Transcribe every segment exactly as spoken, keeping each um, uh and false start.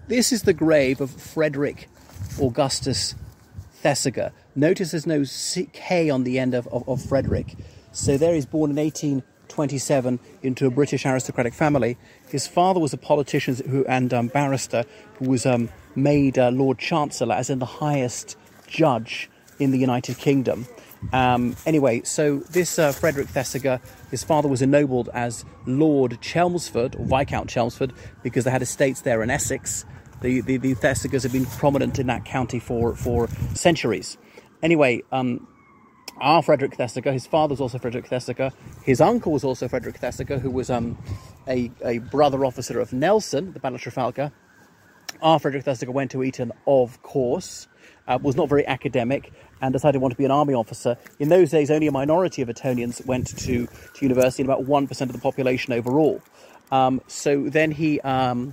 this is the grave of Frederick Augustus Thesiger. Notice there's no K on the end of, of, of Frederick. So there he's born in eighteen twenty-seven into a British aristocratic family. His father was a politician who, and um, barrister who was um, made uh, Lord Chancellor, as in the highest judge in the United Kingdom. Um, anyway, so this uh, Frederick Thesiger, his father was ennobled as Lord Chelmsford, or Viscount Chelmsford, because they had estates there in Essex. The, the, the Thesigers have been prominent in that county for, for centuries. Anyway, um, our Frederick Thesiger, his father was also Frederick Thesiger. His uncle was also Frederick Thesiger, who was um, a, a brother officer of Nelson, the Battle of Trafalgar. Our Frederick Thesiger went to Eton, of course, uh, was not very academic, and decided to want to be an army officer. In those days, only a minority of Etonians went to, to university, and about one percent of the population overall. Um, so then he um,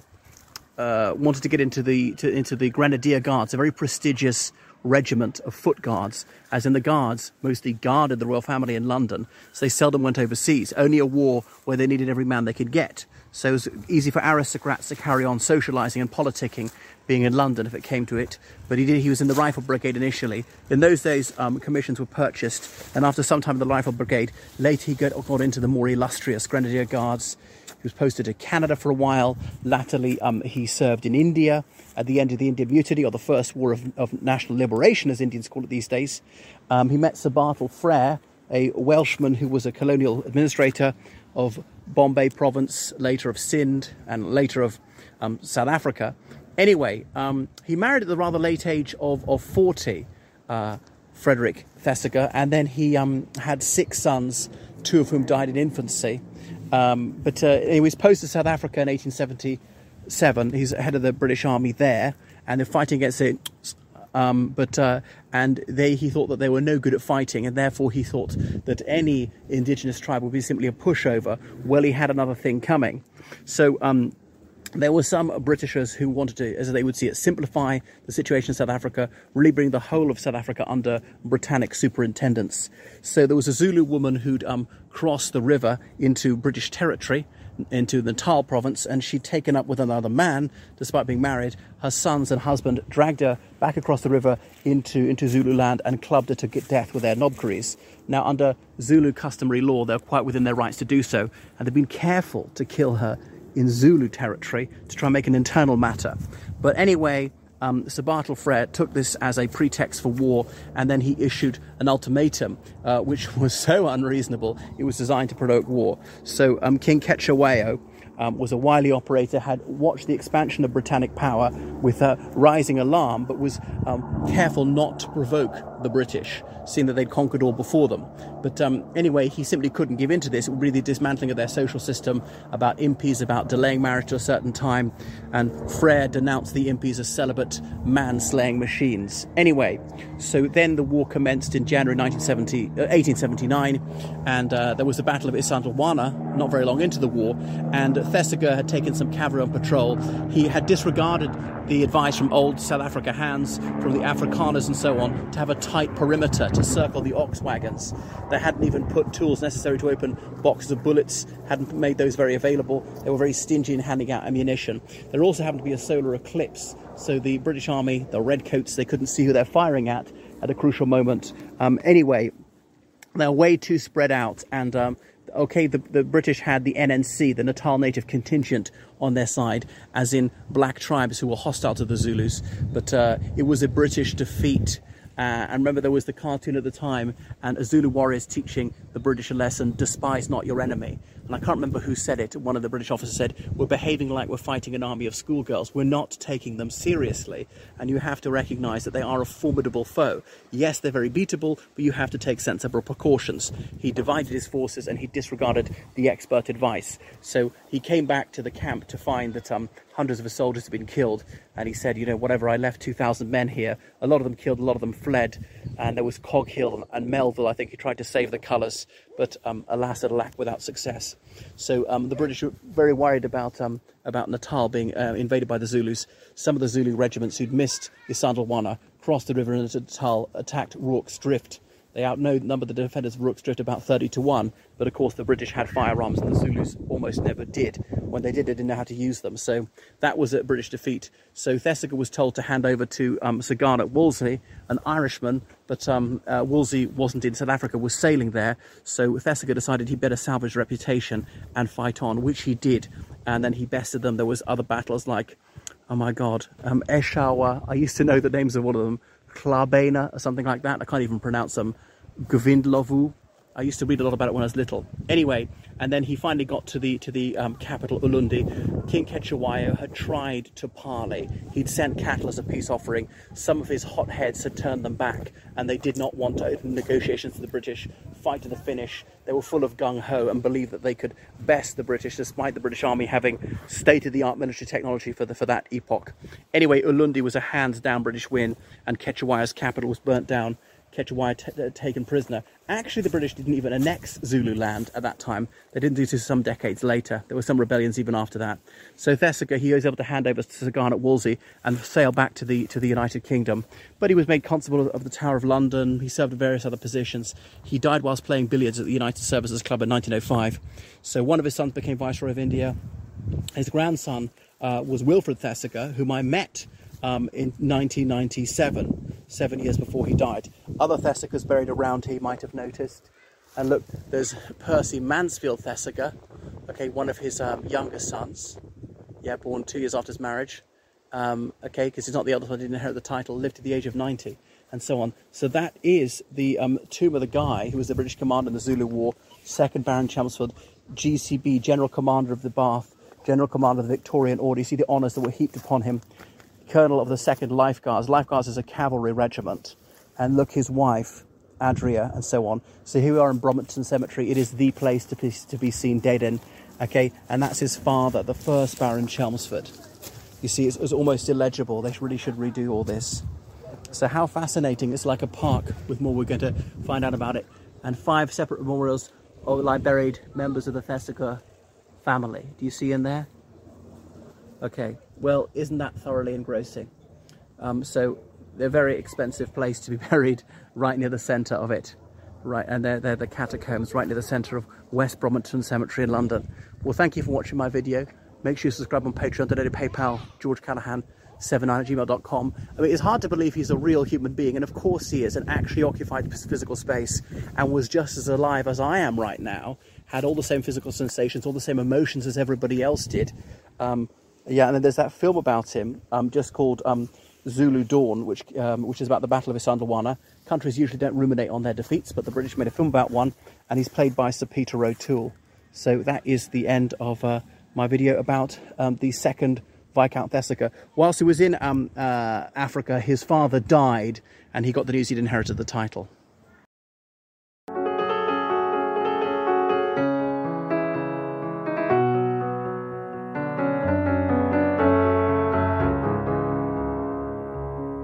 uh, wanted to get into the to, into the Grenadier Guards, a very prestigious regiment of foot guards, as in the guards mostly guarded the royal family in London, so they seldom went overseas, only a war where they needed every man they could get. So it was easy for aristocrats to carry on socialising and politicking, being in London if it came to it. But he did. He was in the Rifle Brigade initially. In those days, um, commissions were purchased, and after some time in the Rifle Brigade, later he got, got into the more illustrious Grenadier Guards. He was posted to Canada for a while. Latterly, um, he served in India at the end of the Indian Mutiny, or the First War of, of National Liberation, as Indians call it these days. Um, he met Sir Bartle Frere, a Welshman who was a colonial administrator of Bombay province, later of Sindh, and later of um, South Africa. Anyway, um, he married at the rather late age of, of forty, uh, Frederick Thesiger, and then he um, had six sons, two of whom died in infancy. Um, but uh, he was posted to South Africa in eighteen seventy-seven. He's head of the British Army there, and they're fighting against it. Um, but uh, and they he thought that they were no good at fighting, and therefore he thought that any indigenous tribe would be simply a pushover. Well, he had another thing coming. So um, there were some Britishers who wanted to, as they would see it, simplify the situation in South Africa, really bring the whole of South Africa under Britannic superintendence. So there was a Zulu woman who'd um, crossed the river into British territory, into the Natal province, and she'd taken up with another man, despite being married. Her sons and husband dragged her back across the river into, into Zululand and clubbed her to get death with their knobkerries. Now, under Zulu customary law, they're quite within their rights to do so, and they've been careful to kill her in Zulu territory to try and make an internal matter. But anyway, um, Sir Bartle Frere took this as a pretext for war, and then he issued an ultimatum, uh, which was so unreasonable, it was designed to provoke war. So um, King Cetshwayo um, was a wily operator, had watched the expansion of Britannic power with a rising alarm, but was um, careful not to provoke the British, seeing that they'd conquered all before them. But um, anyway, he simply couldn't give in to this. It would be the dismantling of their social system, about impis, about delaying marriage to a certain time, and Frere denounced the impis as celibate, man-slaying machines. Anyway, so then the war commenced in January eighteen seventy-nine, and uh, there was the Battle of Isandlwana, not very long into the war, and Thesiger had taken some cavalry on patrol. He had disregarded the advice from old South Africa hands, from the Afrikaners and so on, to have a tight perimeter to circle the ox wagons. They hadn't even put tools necessary to open boxes of bullets, hadn't made those very available. They were very stingy in handing out ammunition. There also happened to be a solar eclipse, so the British Army, the redcoats, they couldn't see who they're firing at at a crucial moment. Um, anyway, they're way too spread out, and um, okay, the, the British had the N N C, the Natal Native Contingent, on their side, as in black tribes who were hostile to the Zulus, but uh, it was a British defeat. Uh, and remember, there was the cartoon at the time, and a Zulu warrior is teaching the British a lesson: despise not your enemy. And I can't remember who said it. One of the British officers said, we're behaving like we're fighting an army of schoolgirls. We're not taking them seriously. And you have to recognise that they are a formidable foe. Yes, they're very beatable, but you have to take sensible precautions. He divided his forces and he disregarded the expert advice. So he came back to the camp to find that um, hundreds of his soldiers had been killed. And he said, you know, whatever, I left two thousand men here. A lot of them killed, a lot of them fled. And there was Coghill and Melville, I think, who tried to save the colours. But um, alas, alack, without success. So um, the British were very worried about um, about Natal being uh, invaded by the Zulus. Some of the Zulu regiments who'd missed Isandlwana crossed the river into Natal, attacked Rorke's Drift, They outnumbered the defenders of Rooks Drift about thirty to one, but of course the British had firearms and the Zulus almost never did. When they did, they didn't know how to use them. So that was a British defeat. So Thesiger was told to hand over to um, Sir Garnet Wolseley, an Irishman, but um, uh, Wolseley wasn't in South Africa, was sailing there. So Thesiger decided he'd better salvage reputation and fight on, which he did. And then he bested them. There was other battles like, oh my God, um, Eshawa. I used to know the names of one of them. Klabena or something like that. I can't even pronounce them. Govindlovu. I used to read a lot about it when I was little. Anyway, and then he finally got to the to the um, capital, Ulundi. King Cetshwayo had tried to parley. He'd sent cattle as a peace offering. Some of his hotheads had turned them back, and they did not want to open negotiations with the British, fight to the finish. They were full of gung-ho and believed that they could best the British, despite the British Army having state-of-the-art military technology for the for that epoch. Anyway, Ulundi was a hands-down British win, and Cetshwayo's capital was burnt down. Cetshwayo t taken prisoner. Actually, the British didn't even annex Zulu land at that time. They didn't do so some decades later. There were some rebellions even after that. So Thesiger, he was able to hand over to Sir Garnet Wolseley and sail back to the to the United Kingdom. But he was made constable of the Tower of London. He served in various other positions. He died whilst playing billiards at the United Services Club in nineteen oh five. So one of his sons became Viceroy of India. His grandson uh, was Wilfred Thesiger, whom I met Um, in nineteen ninety-seven, seven years before he died. Other Thesigers buried around here, you might have noticed. And look, there's Percy Mansfield Thesiger, okay, one of his um, younger sons, yeah, born two years after his marriage, um, okay, because he's not the eldest one, didn't inherit the title, lived to the age of ninety, and so on. So that is the um, tomb of the guy who was the British commander in the Zulu War, second Baron Chelmsford, G C B, General Commander of the Bath, General Commander of the Victorian Order. You see the honours that were heaped upon him. Colonel of the second Life Guards. Life Guards is a cavalry regiment. And look, his wife, Adria, and so on. So here we are in Brompton Cemetery. It is the place to be, to be seen dead in. Okay, and that's his father, the first Baron Chelmsford. You see, it's, it's almost illegible. They really should redo all this. So how fascinating. It's like a park with more. We're going to find out about it. And five separate memorials lie buried members of the Thesiger family. Do you see in there? Okay, well, isn't that thoroughly engrossing? Um, so they're a very expensive place to be buried right near the centre of it. Right, and they're, they're the catacombs right near the centre of West Brompton Cemetery in London. Well, thank you for watching my video. Make sure you subscribe on Patreon, donate to PayPal, george callahan seventy-nine at gmail dot com. I mean, it's hard to believe he's a real human being, and of course he is, and actually occupied physical space, and was just as alive as I am right now, had all the same physical sensations, all the same emotions as everybody else did. Um, Yeah, and then there's that film about him, um, just called um, Zulu Dawn, which um, which is about the Battle of Isandlwana. Countries usually don't ruminate on their defeats, but the British made a film about one, and he's played by Sir Peter O'Toole. So that is the end of uh, my video about um, the second Viscount Thesiger. Whilst he was in um, uh, Africa, his father died, and he got the news he'd inherited the title.